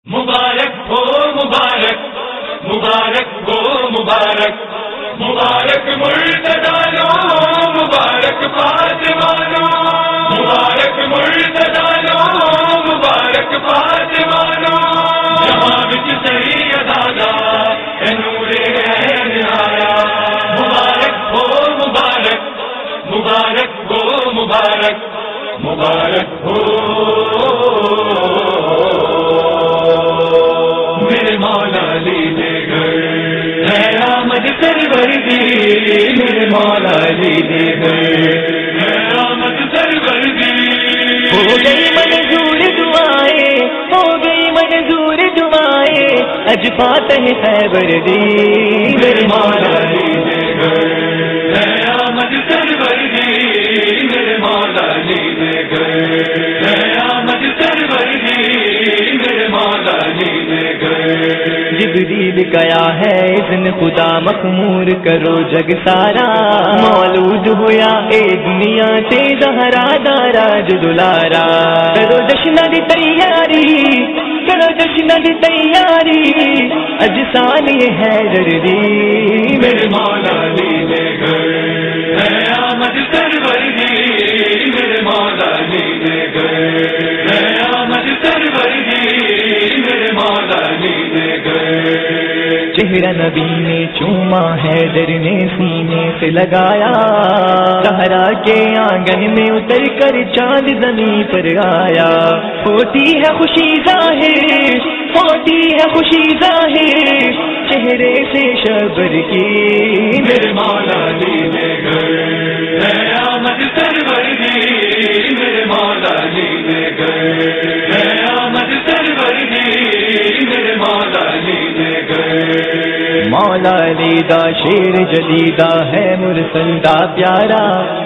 مبارک ہو مبارک، مبارک ہو مبارک، مبارک مرتدانو، مبارک فاطمانو، مبارک مرتدانو، مبارک فاطمانو، جہاں وچ سید آیا اے نور عین آیا، مبارک ہو مبارک، مبارک ہو مبارک، مبارک ہو میرے مولا علی دے گھر، ہے آمد سرور دی میرے مولا علی دے گھر، ہے آمد سرور دی، ہو گئی منظور دعائیں، ہو گئی منظور دعائیں، اج فاتح خیبر دی میرے مولا علی دے گھر، ہے آمد سرور دی میرے مولا علی دے گھر، ہے آمد سرور دی میرے مولا علی دے گھر، جبریل گیا ہے اذن خدا مخمور کرو جگ سارا، مولود ہوا اے دنیا تے زہرا دارا جو دلارا، کرو جشن دی تیاری، کرو جشن دی تیاری، اج سال یہ حیدر دی میرے مولا علی دے گھر، ہے آمد سرور دی میرے مولا علی دے گھر، ہے آمد سرور دی میرے مولا علی دے گھر، چہرہ نبی نے چوما حیدر نے سینے سے لگایا، زہرا کے آنگن میں اتر کر چاند زمین پر آیا، ہوتی ہے خوشی ظاہر، ہوتی ہے خوشی ظاہر، چہرے سے شبر کی میرے مولا علی دے گھر، ہے آمد سرور دی میرے مولا علی دے گھر، ہے آمد سرور دی میرے مولا علی دے گھر، مولا علی دا شیر جدیدہ ہے مرسل دا پیارا،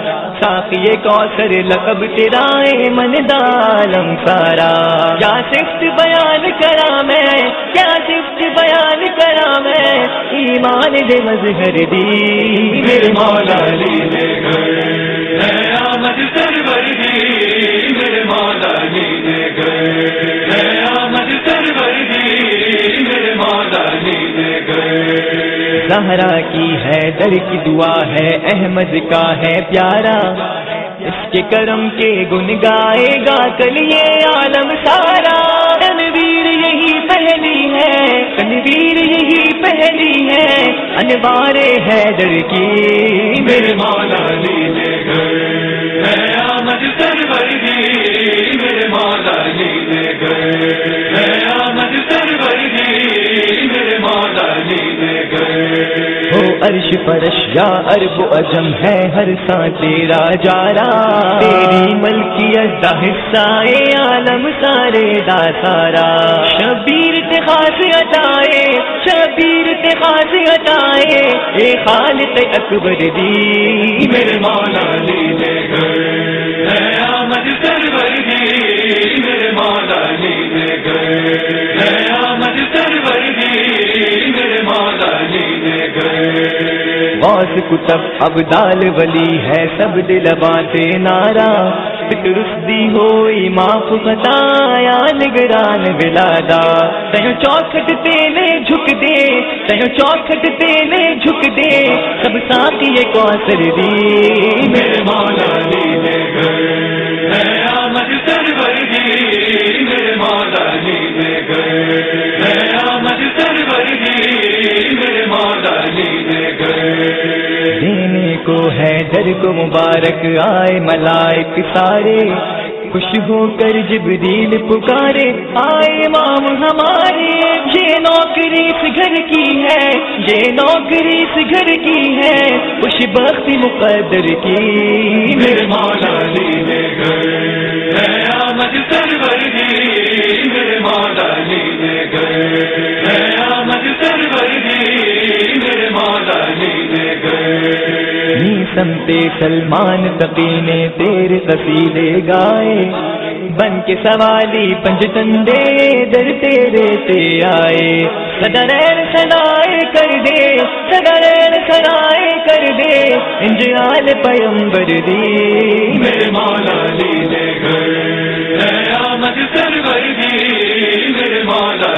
ساقی کوثر لقب تیرا ہے من دا عالم سارا، کیا صفت بیان کرا میں، کیا صفت بیان کرا میں، ایمان دے مظہر دی میرے مولا علی دے گھر، ہے آمد سرور دی میرے مولا علی دے گھر، ہے آمد سرور دی میرے مولا علی دے گھر، زہرا کی ہے در کی دعا ہے احمد کا ہے پیارا، اس کے کرم کے گن گائے گا کل یہ عالم سارا، تنویر یہی پہلی ہے، تنویر یہی پہلی ہے، انوار حیدر کی میرے مولا علی دے گھر، ہے آمد سرور دی میرے مولا علی دے گھر، ہے آمد سرور دی میرے مولا علی دے گھر، ہو عرش فرش یا عرب و عجم ہے ہر ساں تیرا جارا، تیری ملکیت دا حصہ اے عالم سارے دا سارا، شبیر تے خاص عطائے، شبیر تے خاص عطائے، اے خالق اکبر دی میرے مولا علی دے گھر، ہے آمد سرور دی میرے مولا علی دے گھر، ہے آمد سرور دی میرے مولا علی دے گھر، غوث کتب ابدال ولی ہے سب دل باتے نارا، درستی ہوئی معاف خطایا نگران ولادا، تیوں چوکھٹ تیلے جھک دے، تیوں چوکھٹ تیلے جھک دے، سب ساتھی کوثر دی میرے مولا علی دے گھر، ہے آمد سرور دی میرے مولا علی دے گھر، ہے آمد سرور دی میرے مولا علی دے گھر، دینے کو حیدر کو مبارک آئے ملائک سارے، خوش ہو کر جبریل پکارے آئے امام ہمارے، یہ نوکری اس گھر کی ہے، یہ نوکری اس گھر کی ہے، خوش بختی مقدر کی میرے مولا علی دے گھر، ہے آمد سرور دی میرے مولا علی دے گھر، ہے آمد سرور دی میرے مولا علی دے گھر، سمتے سلمان تقی نے تیرے قصیدے گائے، بن کے سوالی پنج تندے در تیرے تے آئے، صدرین سنائے کر دے، صدرین سنائے کر دے، انجیال پیمبر دی میرے مولا علی دے گھر، ہے آمد سرور دی میرے مولا